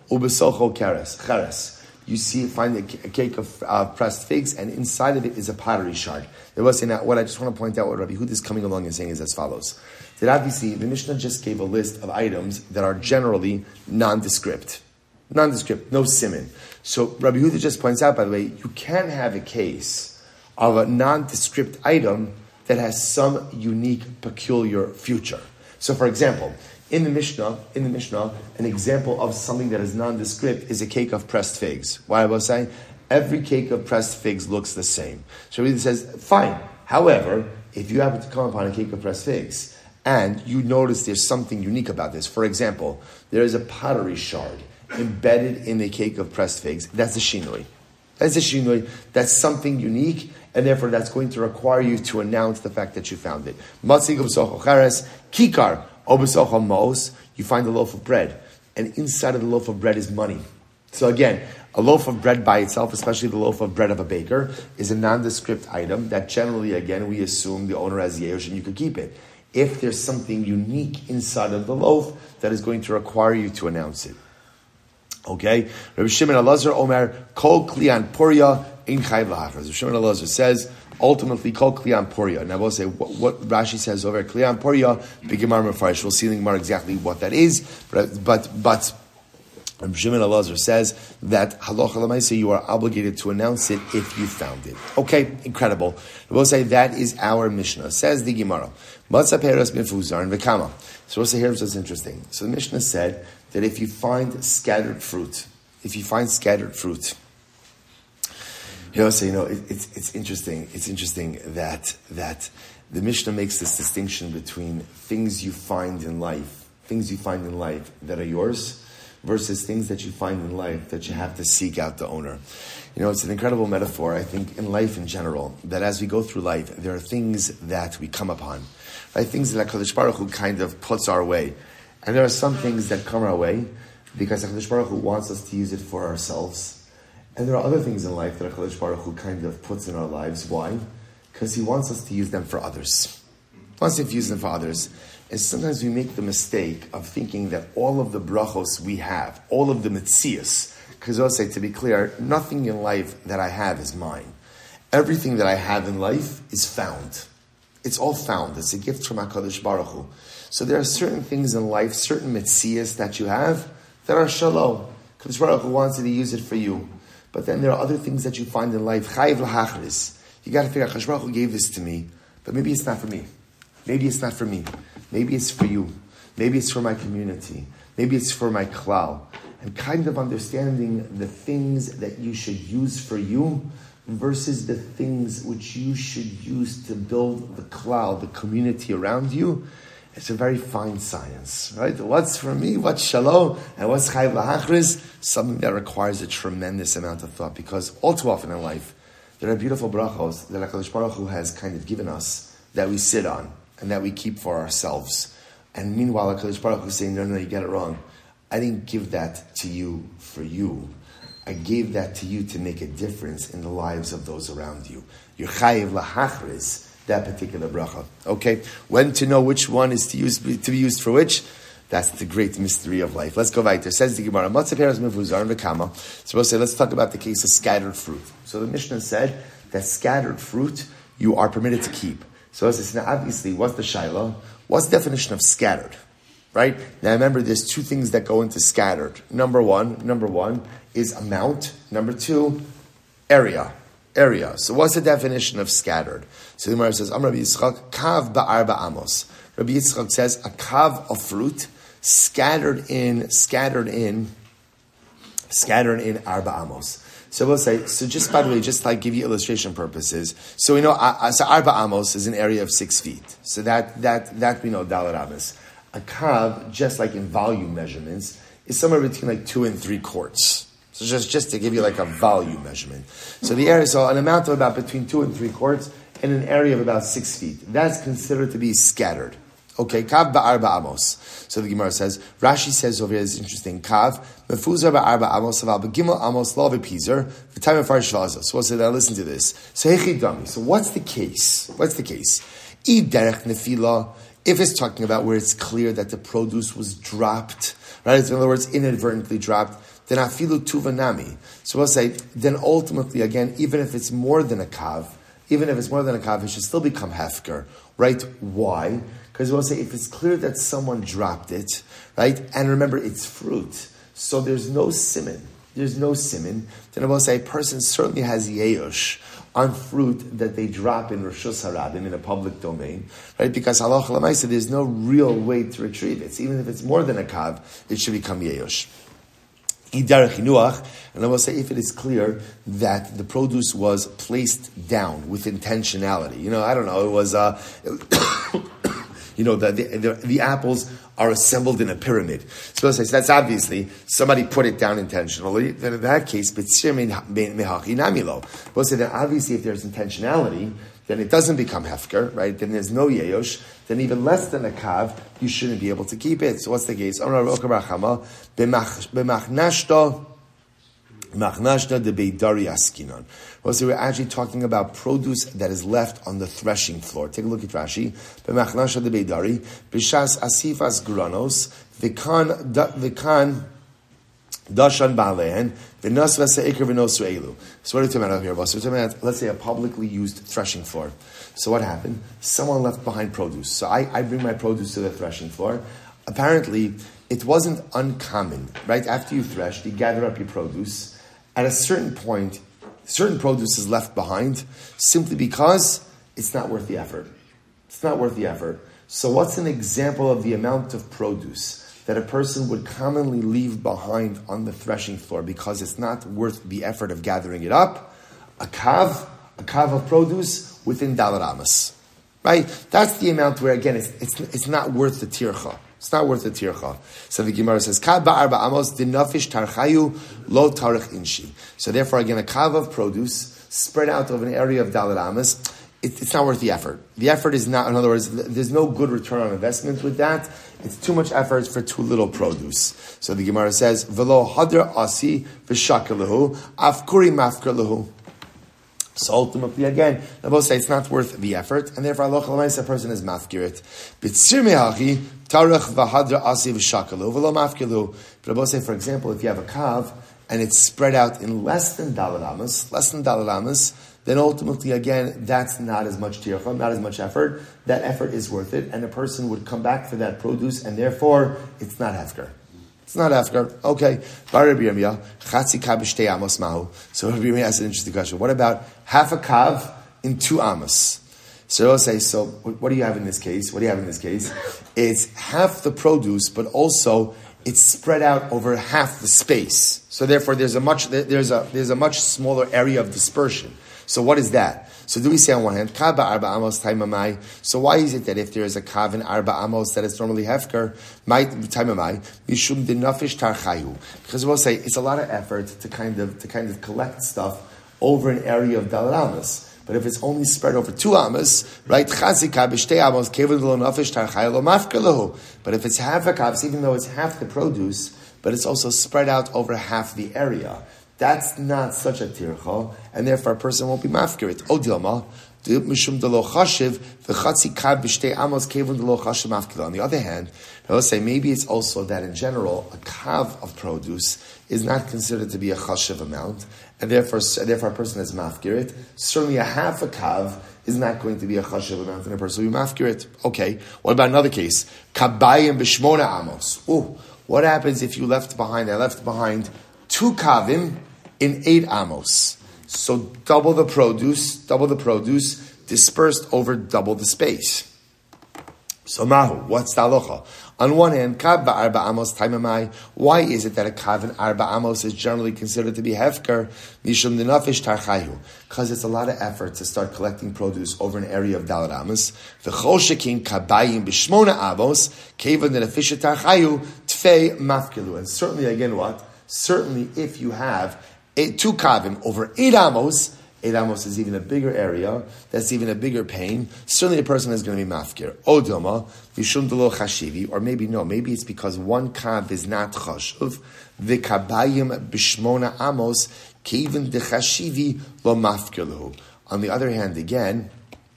ubesocho cheres. You find a cake of pressed figs, and inside of it is a pottery shard. What I just want to point out, what Rabbi Yehuda is coming along and saying is as follows. That obviously, the Mishnah just gave a list of items that are generally nondescript. Nondescript, no siman. So Rabbi Yehuda just points out, by the way, you can have a case of a nondescript item that has some unique, peculiar future. So for example, in the Mishnah, an example of something that is nondescript is a cake of pressed figs. Why I was saying, every cake of pressed figs looks the same. So he says, fine. However, if you happen to come upon a cake of pressed figs, and you notice there's something unique about this, for example, there is a pottery shard embedded in a cake of pressed figs, that's a shinui. That's something unique, and therefore that's going to require you to announce the fact that you found it. Kikar. You find a loaf of bread, and inside of the loaf of bread is money. So again, a loaf of bread by itself, especially the loaf of bread of a baker, is a nondescript item that generally, again, we assume the owner has yesh and you could keep it. If there's something unique inside of the loaf, that is going to require you to announce it. Okay? Rabbi Shimon Elazar Omer, Kol Klian Puria in Chayv Lahachar. Rabbi Shimon Elazar says, ultimately, Kol Klian Puria. Now, we'll say what Rashi says over Klian Puria, B'Gemar Mefarish. We'll see in the Gemara exactly what that is, but Rabbi Shimon Elazar says that halacha l'maaseh you are obligated to announce it if you found it. Okay, incredible. We'll say that is our Mishnah. Says the Gemara, Matzah peras mefuzar and v'kama. So we'll say here's what's interesting. So the Mishnah said that if you find scattered fruit, it's interesting. It's interesting that the Mishnah makes this distinction between things you find in life that are yours, versus things that you find in life that you have to seek out the owner. It's an incredible metaphor, I think, in life in general, that as we go through life, there are things that we come upon, right? Things that HaKadosh Baruch Hu kind of puts our way. And there are some things that come our way because HaKadosh Baruch Hu wants us to use it for ourselves. And there are other things in life that HaKadosh Baruch Hu kind of puts in our lives. Why? Because He wants us to use them for others. He wants us to use them for others. And sometimes we make the mistake of thinking that all of the brachos we have, all of the mitzias, because I'll say, to be clear, nothing in life that I have is mine. Everything that I have in life is found. It's all found. It's a gift from HaKadosh Baruch Hu. So there are certain things in life, certain mitzias that you have, that are shalom. HaKadosh Baruch Hu wants you to use it for you. But then there are other things that you find in life, chayv l'hachris. You got to figure out, HaKadosh Baruch Hu gave this to me, but maybe it's not for me. Maybe it's not for me. Maybe it's for you. Maybe it's for my community. Maybe it's for my klal. And kind of understanding the things that you should use for you versus the things which you should use to build the klal, the community around you. It's a very fine science, right? What's for me, what's shalom, and what's chayv l'hachris, something that requires a tremendous amount of thought, because all too often in life, there are beautiful brachos that HaKadosh Baruch Hu has kind of given us that we sit on and that we keep for ourselves. And meanwhile, HaKadosh Baruch Hu is saying, no, you get it wrong. I didn't give that to you for you. I gave that to you to make a difference in the lives of those around you. You're chayiv lahachris, that particular bracha. Okay? When to know which one is to be used for which, that's the great mystery of life. Let's go back there. Says the Gemara, Matzah peras mefuzar and v'kama. So we'll say, let's talk about the case of scattered fruit. So the Mishnah said that scattered fruit you are permitted to keep. So as I said, now obviously, what's the shaila? What's the definition of scattered? Right? Now remember, there's two things that go into scattered. Number one is amount. Number two, area. So what's the definition of scattered? So the Gemara says, Amar Rabbi Yitzchak, kav ba'arba amos. Rabbi Yitzchak says, a kav of fruit scattered in arba amos. So we'll say, so just by the way, just like give you illustration purposes. So we know, so arba amos is an area of 6 feet. So that we know, dalar amos. A kav, just like in volume measurements, is somewhere between like 2 and 3 quarts. So just to give you like a volume measurement. So the area, so an amount of about between 2 and 3 quarts in an area of about 6 feet. That's considered to be scattered. Okay, kav ba'arba amos. So the Gemara says, Rashi says over here, it's interesting, kav, mefuzar ba'arba amos, aval b'gimel amos, lo v'pizer, v'tayim v'farish v'azah. So we'll say that, listen to this. So hechidami, so what's the case? I derech nefila, if it's talking about where it's clear that the produce was dropped, right? In other words, inadvertently dropped, then afilu tuvanami. So we'll say, then ultimately, again, even if it's more than a kav, it should still become hefker, right? Why? Because we'll say, if it's clear that someone dropped it, right? And remember, it's fruit. So there's no siman. Then I will say, a person certainly has yeush on fruit that they drop in Rishus Harabim, in a public domain, right? Because halacha l'maisa, there's no real way to retrieve it. So even if it's more than a kav, it should become yeush. And I will say, if it is clear that the produce was placed down with intentionality, I don't know, it was, the apples are assembled in a pyramid. So that's obviously somebody put it down intentionally. Then in that case, we'll say that obviously if there's intentionality, then it doesn't become hefker, right? Then there's no yeyosh. Then even less than a kav, you shouldn't be able to keep it. So what's the case? Well, so we're actually talking about produce that is left on the threshing floor. Take a look at Rashi. B'machnashta de beidari, b'shas asifas granos, v'kan dashan ba'alehen, v'nas v'se'ikr v'nosu elu. So what are we talking about here, boss? We're talking about, let's say, a publicly used threshing floor. So what happened? Someone left behind produce. So I bring my produce to the threshing floor. Apparently, it wasn't uncommon, right? After you threshed, you gather up your produce. At a certain point, certain produce is left behind simply because it's not worth the effort. So what's an example of the amount of produce that a person would commonly leave behind on the threshing floor because it's not worth the effort of gathering it up? A kav of produce within Dalar Amos. Right? That's the amount where, again, it's not worth the tircha. It's not worth the tircha. So the Gemara says, "Kav ba'arba amos dinafish tarchayu lo tarich inshi." So therefore, again, a kav of produce spread out over an area of Dalar Amos, it's not worth the effort. The effort is not, in other words, there's no good return on investment with that. It's too much effort for too little produce. So the Gemara says, "Velo hadra asi v'shakalahu afkuri mafkalahu." So ultimately, again, they both say it's not worth the effort, and therefore, Allah a person is mafkirit. B'tzir mehachi tarach v'hadra asi v'shakalu v'lo mafkilu. But I both say, for example, if you have a kav and it's spread out in less than Dalar Amos, then ultimately, again, that's not as much tircha, not as much effort. That effort is worth it, and a person would come back for that produce, and therefore, it's not hefker. It's not after. Okay. So Rabbi Yirmiyah asks an interesting question. What about half a kav in 2 amos? So he'll say, so what do you have in this case? It's half the produce, but also it's spread out over half the space. So therefore there's a much smaller area of dispersion. So what is that? So do we say on one hand, kav ba'arba amos taimamai? So why is it that if there is a kav in arba amos that is normally hefker, taimamai, mishum dinafish tarchayu? Because we'll say it's a lot of effort to kind of collect stuff over an area of Dalar Amos. But if it's only spread over 2 amos, right? Chazika b'shtei amos kevin lo nafish tarchayu lo mafkalahu. But if it's half a kav, even though it's half the produce, but it's also spread out over half the area, that's not such a tircha, and therefore a person won't be mafkirit. Odilma, mishum delo chashiv, v'chatzi kav b'shtei amos kevun delo chashiv mafkila. On the other hand, I'll say maybe it's also that in general, a kav of produce is not considered to be a chashiv amount, and therefore a person is mafkirit. Certainly a half a kav is not going to be a chashiv amount, and a person will be mafkirit. Okay, what about another case? Kabayim b'shmona amos. What happens if you left behind 2 kavim in 8 amos? So double the produce, dispersed over double the space. So mahu, what's the halacha? On one hand, kav ba'arba amos taimamai. Why is it that a kav in arba amos is generally considered to be hefker? Mishum dinafish tarchayu. Because it's a lot of effort to start collecting produce over an area of Dalar Amos. V'chol shekin kabayim b'shmona amos, kevan dinafish tarchayu, tfei mafkilu. And certainly, again, what? Certainly, if you have 2 kavim over 8 amos is even a bigger area. That's even a bigger pain. Certainly, a person is going to be mafkir. Odoma v'shum delo chashivi, or maybe it's because 1 kav is not chashuv. V'kabayim b'shmona amos keven dechashivi lo mafkir lehu. On the other hand, again,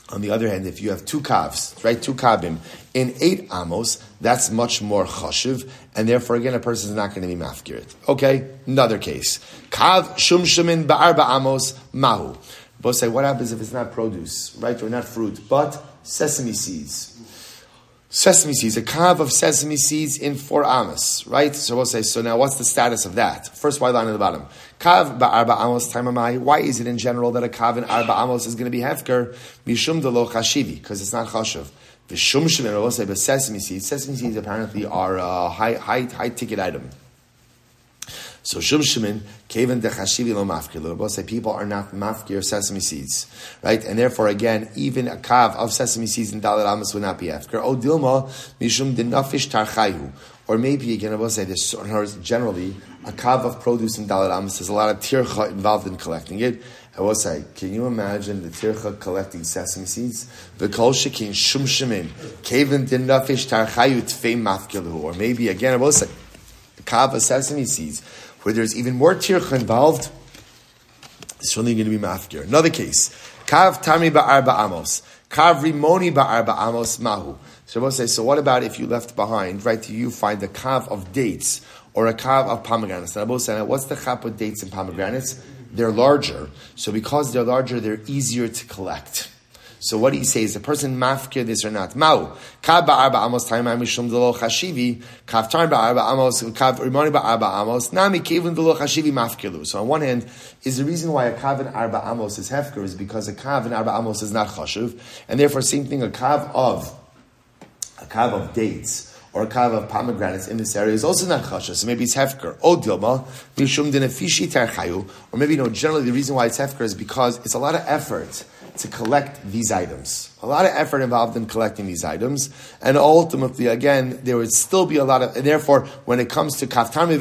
On the other hand, if you have two kavs, right, two kavim in 8 amos, that's much more chashiv, and therefore again a person is not going to be mafkirit. Okay, another case. Kav shumshumin ba'arba amos mahu. Both say, what happens if it's not produce, right, or not fruit, but sesame seeds? Sesame seeds, a kav of sesame seeds in 4 amos, right? So we'll say, so now what's the status of that? First white line at the bottom. Kav ba'arba amos taimamai. Why is it in general that a kav in arba amos is going to be hefker? Mishum de lo chashivi, because it's not chashiv. V'shum shemim, we'll say, but sesame seeds apparently are a high ticket item. So shum shemin kaven de chashivi lo mafkir. We'll say people are not mafkir sesame seeds, right? And therefore, again, even a kav of sesame seeds in dalet amos would not be afker. O dilma mishum de nafish tarchayu. Or maybe again, I will say this. Generally, a kav of produce in dalet amos, there's a lot of tircha involved in collecting it. I will say, can you imagine the tircha collecting sesame seeds? V'kol shekin shum shemin kaven de nafish tarchayu tfei mafkir. Or maybe again, I will say, a kav of sesame seeds, where there's even more tircha involved, it's certainly going to be mafkir. Another case, kav tami ba'arba amos, kav rimoni ba'arba amos mahu. So we'll say, so what about if you left behind, right, you find a kav of dates, or a kav of pomegranates? And I will say, what's the chap with dates and pomegranates? They're larger, so because they're larger, they're easier to collect. So what do you say? Is the person mafkir this or not? Mau. Kav ba'arba amos taimai mishum delo chashivi. Kav tar ba'arba amos. Kav rimoni ba'arba amos. Nami kevin delo chashivi mafkilu. So on one hand, is the reason why a kav in arba amos is hefker is because a kav in arba amos is not chashiv, and therefore same thing. A kav of dates or a kav of pomegranates in this area is also not chashiv. So maybe it's hefker. O dilma mishum denefishi tarchayu. Or maybe generally the reason why it's hefker is because it's a lot of effort to collect these items. A lot of effort involved in collecting these items. And ultimately, again, there would still be a lot of, and therefore, when it comes to kaftani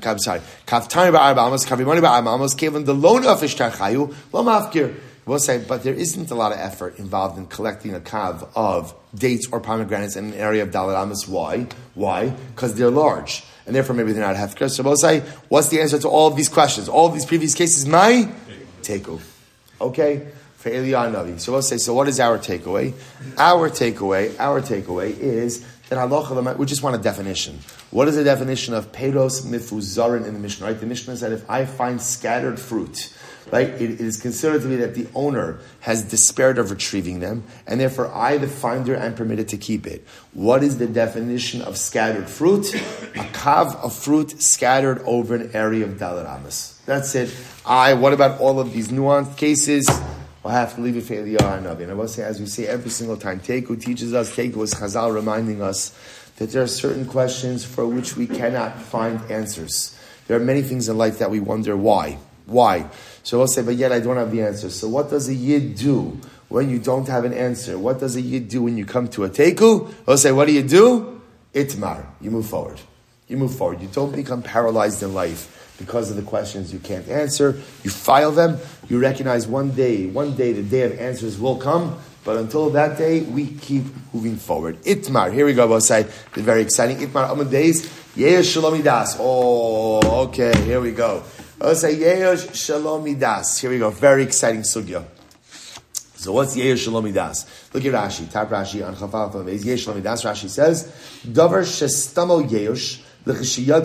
ba'arba amos, kavimoni ba'arba amos, kevan the loan of ishtarchayu, lo mafkir. We'll say, but there isn't a lot of effort involved in collecting a kav of dates or pomegranates in an area of dalet amos. Why? Why? Because they're large. And therefore, maybe they're not hefker. So we'll say, what's the answer to all of these questions? All of these previous cases? My teku. Okay? For Eliyahu Navi. So we'll say, so what is our takeaway? Our takeaway is that halacha, we just want a definition. What is the definition of peros mifuzarin in the Mishnah? Right? The Mishnah said if I find scattered fruit, right, it is considered to be that the owner has despaired of retrieving them, and therefore I, the finder, am permitted to keep it. What is the definition of scattered fruit? A kav of fruit scattered over an area of dalet amos. That's it. What about all of these nuanced cases? We'll have to leave it for Eliyahu Navi. And I will say, as we say every single time, Teku teaches us, Teku is Chazal reminding us that there are certain questions for which we cannot find answers. There are many things in life that we wonder why. Why? So we'll say, but yet I don't have the answer. So what does a Yid do when you don't have an answer? What does a Yid do when you come to a Teku? We'll say, what do? Itmar. You move forward. You don't become paralyzed in life because of the questions you can't answer. You file them. You recognize one day the day of answers will come. But until that day, we keep moving forward. Itmar. Here we go, both sides. It's very exciting. Itmar Amud Beis. Yesh Shalomidas. Oh, okay. Here we go. I'll say Yesh Shalomidas. Here we go. Very exciting sugya. So what's Yesh Shalomidas? Look at Rashi. Top Rashi on Chafal Beis. Yesh Shalomidas. Rashi says, Davar Shestamo Yesh. Both say, watch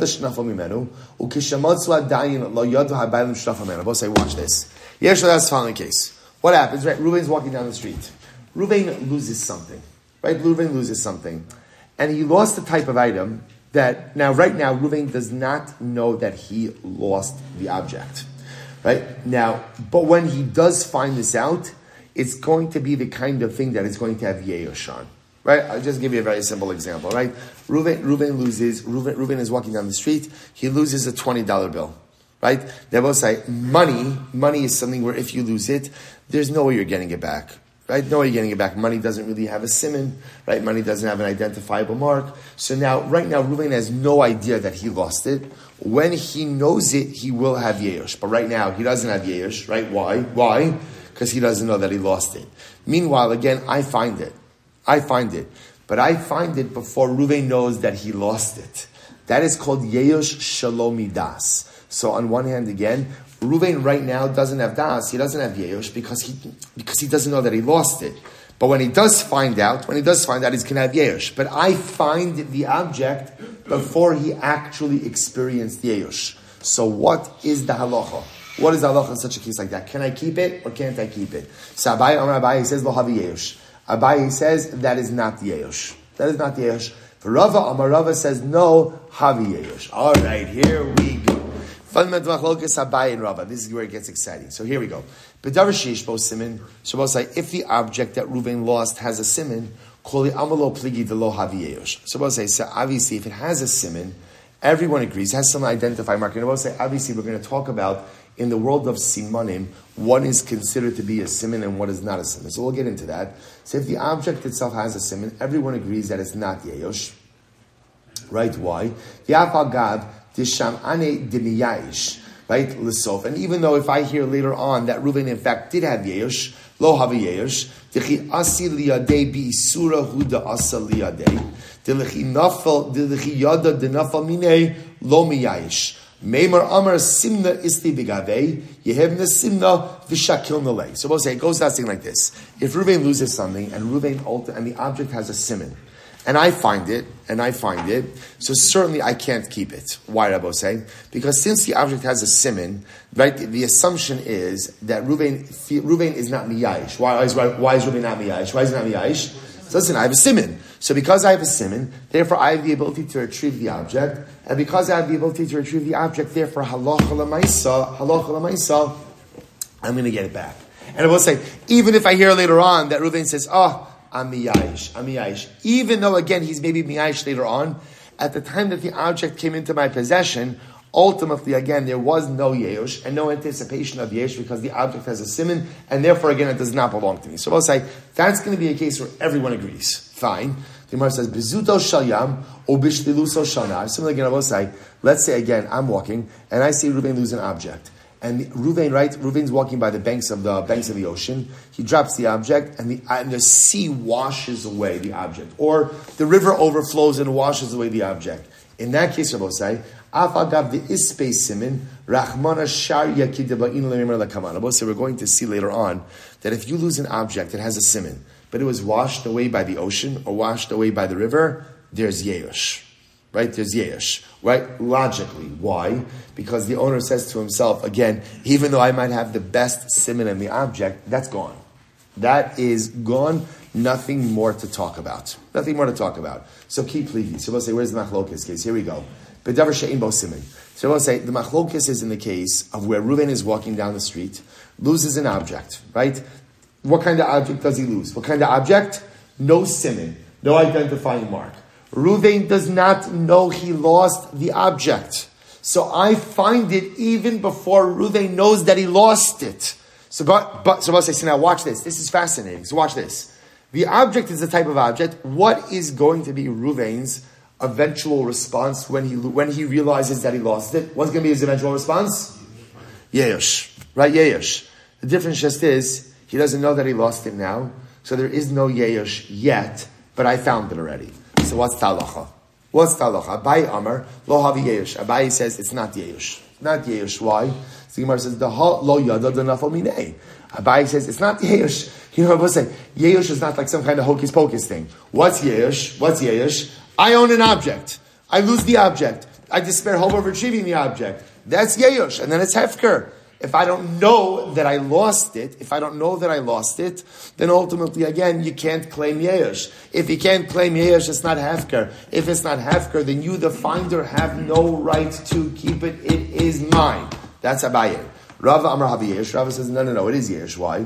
this. Yes, that's the following case. What happens, right? Reuven's walking down the street. Reuven loses something. Right? Reuven loses something. And he lost the type of item that, right now, Reuven does not know that he lost the object. Right? Now, but when he does find this out, it's going to be the kind of thing that is going to have Yeyosh on. Right? I'll just give you a very simple example, right? Reuven is walking down the street, he loses a $20 bill. Right? They both say money is something where if you lose it, there's no way you're getting it back. Right? No way you're getting it back. Money doesn't really have a siman, right? Money doesn't have an identifiable mark. So right now, Reuven has no idea that he lost it. When he knows it, he will have Yeyosh. But right now, he doesn't have Yeyosh, right? Why? Because he doesn't know that he lost it. Meanwhile, again, I find it. But I find it before Reuven knows that he lost it. That is called Yeyosh Shalomidas. So on one hand, again, Reuven right now doesn't have das. He doesn't have Yeyosh because he doesn't know that he lost it. But when he does find out, he's going to have Yeush. But I find the object before he actually experienced Yeush. So what is the halacha? What is the halacha in such a case like that? Can I keep it or can't I keep it? So Abaye says, Lo havi Yeush. Abaye says, that is not Yeush. That is not Yeush. Rava Amar Rava says, no, havi Yeush. All right, here we go. Fundamental machlokas Abaye and Rava. This is where it gets exciting. So here we go. B'davar sheish bo simin. Shabbos say, if the object that Reuven lost has a simin, koli amalo pligi de lo havi Yeush. Shabbos say, so obviously, if it has a simin, everyone agrees, has some identifying marker. Shabbos say, obviously, we're going to talk about in the world of simanim, what is considered to be a siman and what is not a siman. So we'll get into that. So if the object itself has a siman, everyone agrees that it's not Yeush. Right? Why? The Afagav Disham Ane Dimiyayish. Right? L'sof. And even though if I hear later on that Reuven in fact did have Yeush, Lo Havi Yeush, Dichi Asi Liyadei Bi Isura Huda Asa Liyadei, Dichi Nafal, Dichi Yada Dinafal Mine Lo Miyayish. Meimar Amar Simna Isti Bigave, Yehevna Simna Vishakil Nalei. So we'll say it goes without saying like this. If Reuven loses something and the object has a siman, and I find it, so certainly I can't keep it. Why, Rabbi say? Because since the object has a siman, right, the assumption is that Reuven is not miyayish. Why is Reuven not miyayish? Why is he not miyayish? So listen, I have a siman. So because I have a siman, therefore I have the ability to retrieve the object. And because I have the ability to retrieve the object, therefore halacha l'maisa, I'm going to get it back. And I will say, even if I hear later on that Reuven says, I'm miyayish. Even though, again, he's maybe miyayish later on, at the time that the object came into my possession, ultimately, again, there was no Yeush and no anticipation of Yeush because the object has a siman, and therefore, again, it does not belong to me. So I'll say, that's going to be a case where everyone agrees. Fine. The Gemara says, Bezuto shalyam or bishliluso shalnar. Similarly, again, I will say, let's say, again, I'm walking, and I see Reuven lose an object. And Reuven's walking by the banks of the ocean. He drops the object, and the sea washes away the object. Or the river overflows and washes away the object. In that case, Rabbi say, Afagav the ispe simin, Rachmana shar yakidaba'in le'mer lakaman. Rabbi say, we're going to see later on that if you lose an object that has a simin, but it was washed away by the ocean or washed away by the river, there's Yeush. Right? There's Yeush. Right? Logically. Why? Because the owner says to himself, again, even though I might have the best siman in the object, that's gone. That is gone. Nothing more to talk about. So keep leaving. So we'll say, where's the machlokes case? Here we go. B'davar she'in bo siman. So we'll say, the machlokes is in the case of where Reuven is walking down the street, loses an object. Right? What kind of object does he lose? What kind of object? No siman. No identifying mark. Reuven does not know he lost the object. So I find it even before Reuven knows that he lost it. So I'll say, so now watch this. This is fascinating. So watch this. The object is a type of object. What is going to be Reuven's eventual response when he realizes that he lost it? What's going to be his eventual response? Yeush. Right? Yeush. The difference just is, he doesn't know that he lost it now. So there is no Yeush yet, but I found it already. So what's talacha? Abaye Amar lo havi Yeush. Abaye says it's not Yeush. Not Yeush. Why? So the Gemara says the lo yada denafal minei. Abaye says it's not Yeush. You know what I'm saying? Yeush is not like some kind of hocus pocus thing. What's Yeush? I own an object. I lose the object. I despair hope of retrieving the object. That's Yeush, and then it's hefker. If I don't know that I lost it, then ultimately, again, you can't claim Yeush. If you can't claim Yeush, it's not Hefker. If it's not Hefker, then you, the finder, have no right to keep it. It is mine. That's Abaye. Rava Amar Havi Yeush. Rava says, no, it is Yeush. Why?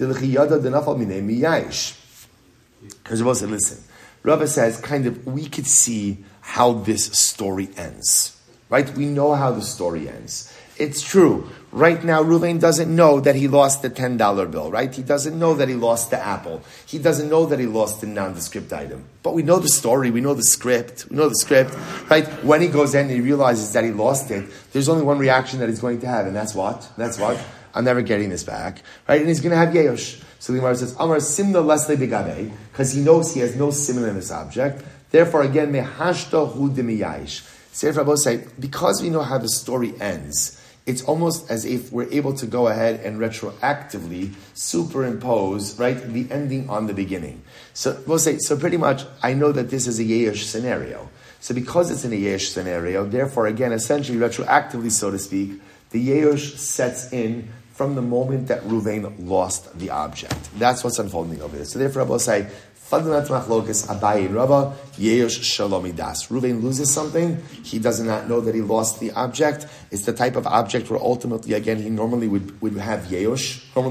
Because Rava said, listen. Rava says, we could see how this story ends. Right? We know how the story ends. It's true. Right now, Reuven doesn't know that he lost the $10 bill, right? He doesn't know that he lost the apple. He doesn't know that he lost the nondescript item. But we know the story. We know the script. Right? When he goes in and he realizes that he lost it, there's only one reaction that he's going to have, and that's what? I'm never getting this back. Right? And he's going to have Yeush. So the Gemara says, Amar simna lesle bigave, because he knows he has no simna in this object. Therefore, again, mehashta hu demiyayish. Sefer Rabbi say, because we know how the story ends, it's almost as if we're able to go ahead and retroactively superimpose, right, the ending on the beginning. So we'll say, so pretty much, I know that this is a Yesh scenario. So because it's in a Yesh scenario, therefore, again, essentially, retroactively, so to speak, the Yesh sets in from the moment that Ruvain lost the object. That's what's unfolding over there. So therefore, Rabbi will say, fundamental machlokas Abaye and Rava, Yesh Shalom Idas. Ruvain loses something, he does not know that he lost the object. It's the type of object where ultimately, again, he normally would have Yesh, but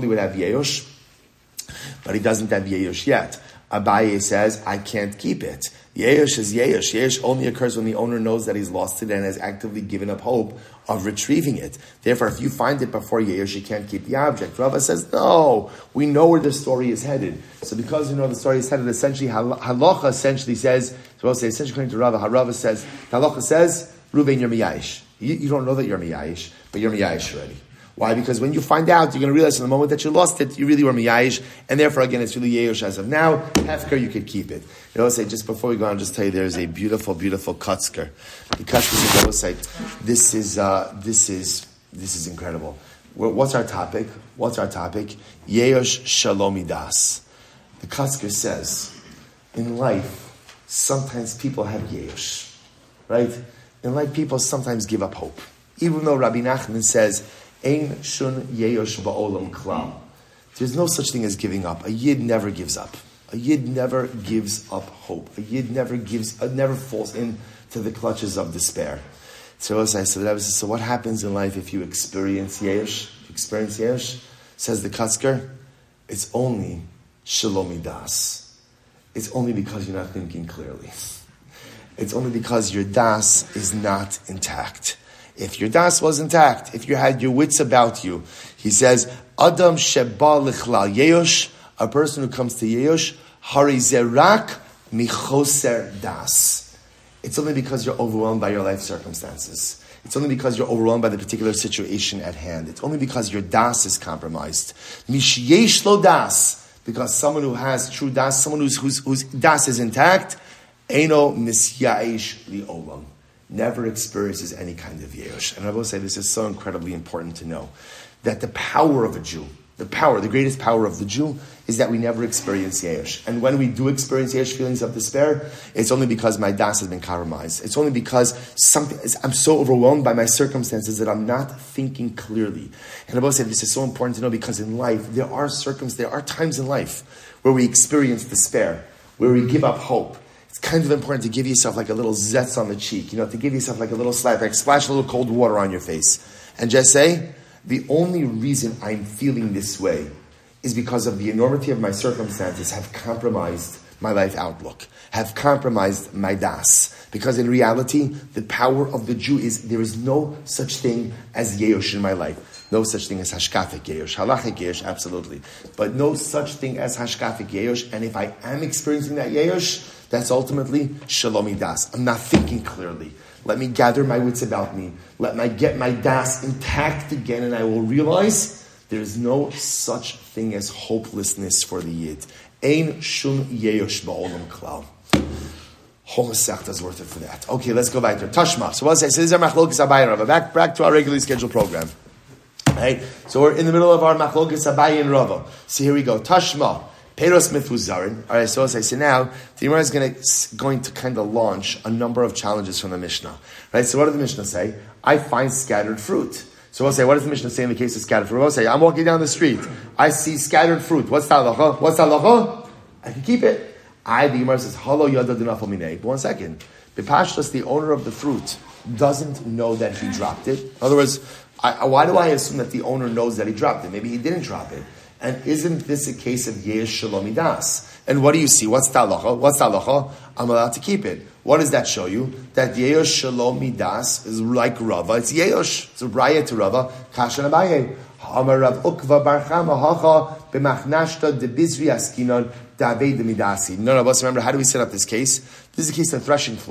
he doesn't have Yesh yet. Abaye says, I can't keep it. Yesh is Yesh. Yesh only occurs when the owner knows that he's lost it and has actively given up hope of retrieving it. Therefore, if you find it before Yesh, you can't keep the object. Rava says, no, we know where the story is headed. So because we know the story is headed, essentially, halacha essentially says, so I'll say, essentially according to Rava, Rava says, halacha says, Ruvain, you're miyayish. You don't know that you're miyayish, but you're miyayish already. Why? Because when you find out, you're going to realize in the moment that you lost it, you really were miyayish, and therefore, again, it's really yesh as of now. Hefker, you could keep it. You know, say just before we go on, I'll just tell you there's a beautiful, beautiful kutzker. The kutzker, I will say, this is incredible. What's our topic? Yesh Shalomidas. The kutzker says, in life, sometimes people have yesh, right? In life, people sometimes give up hope, even though Rabbi Nachman says, Ein shun yeyosh ba'olam klal. There's no such thing as giving up. A yid never gives up. A yid never gives up hope. A yid never falls into the clutches of despair. So as I said, so what happens in life if you experience yeyosh? Says the Kutzker, it's only shalomidas. It's only because you're not thinking clearly. It's only because your das is not intact. If your das was intact, if you had your wits about you, he says, Adam sheba lichlal yeyosh, a person who comes to yeyosh, harizerak michoser das. It's only because you're overwhelmed by your life circumstances. It's only because you're overwhelmed by the particular situation at hand. It's only because your das is compromised. Mishyesh lo das, because someone who has true das, someone whose das is intact, eno misya'ish li olam, never experiences any kind of yesh. And I will say this is so incredibly important to know, that the power of a Jew, the greatest power of the Jew, is that we never experience yesh. And when we do experience yesh feelings of despair, it's only because my das has been compromised. It's only because I'm so overwhelmed by my circumstances that I'm not thinking clearly. And I will say this is so important to know, because in life, there are times in life where we experience despair, where we give up hope. It's kind of important to give yourself like a little zetz on the cheek, to give yourself like a little slap, like splash a little cold water on your face, and just say, the only reason I'm feeling this way is because of the enormity of my circumstances have compromised my life outlook, have compromised my das. Because in reality, the power of the Jew is, there is no such thing as yeyosh in my life. No such thing as hashkafic yeyosh. Halachic yeyosh, absolutely. But no such thing as hashkafic yeyosh. And if I am experiencing that yeyosh, that's ultimately shalomi das. I'm not thinking clearly. Let me gather my wits about me. Let me get my das intact again, and I will realize there's no such thing as hopelessness for the yid. Ein shum yeyosh ba'olam klal. Whole Masechta is worth it for that. Okay, let's go back to Tashma. So what I say? So these are Machlokes Abaye and Rava. Back to our regularly scheduled program. Right? So we're in the middle of our Machlokes Abaye and Rava. So here we go. Tashma. Peros mifuzarin. All right, so as I say now, the Gemara is going to kind of launch a number of challenges from the Mishnah. Right? So what does the Mishnah say? I find scattered fruit. So we'll say, what does the Mishnah say in the case of scattered fruit? We'll say, I'm walking down the street. I see scattered fruit. What's the halacha? I can keep it. The Gemara says, Halo yada dinafal minei. But 1 second. Bipashtas, the owner of the fruit, doesn't know that he dropped it. In other words, why do I assume that the owner knows that he dropped it? Maybe he didn't drop it. And isn't this a case of yesh shalomidas? And what do you see? What's talacha? I'm allowed to keep it. What does that show you? That yesh shalomidas is like Rava. It's yesh. It's a braya to Rava. Kashan Abaye. Amar Rav Ukva bar Chama hacha b'machnashta debizri askinon davei demidasi. None of us remember, how do we set up this case? This is a case of threshing floor.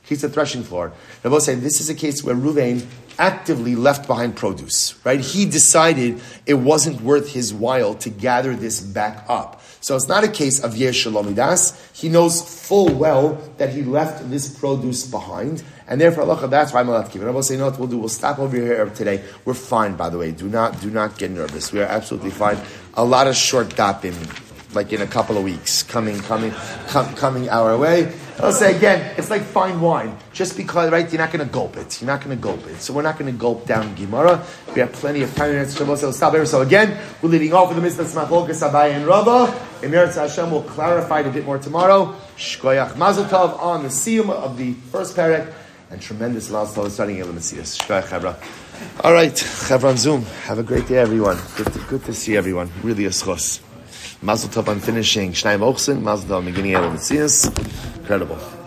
He's the threshing floor. Rabbi say this is a case where Ruvain actively left behind produce, right? He decided it wasn't worth his while to gather this back up. So it's not a case of Yesh Shalomidas. He knows full well that he left this produce behind, and therefore, Allah, that's why I'm allowed to keep it. Rabbi say, you know what we'll do? We'll stop over here today. We're fine, by the way. Do not get nervous. We are absolutely fine. A lot of short dapim, like in a couple of weeks, coming our way. I'll say again, it's like fine wine. Just because, right, you're not going to gulp it. So we're not going to gulp down Gemara. We have plenty of time. So again, we're leading off with the Mitzvah Smachlokas Abaye and Rava. Emeretz Hashem will clarify it a bit more tomorrow. Shkoyach Mazel Tov on the siyum of the first parak. And tremendous Mazel Tov starting in the Messias. Shkoyach Chavra. All right, Chavra on Zoom. Have a great day, everyone. Good to see everyone. Really a schos. Mazel Tov on finishing Shnai Mochsen. Mazel Tov on beginning of the Messias. Incredible.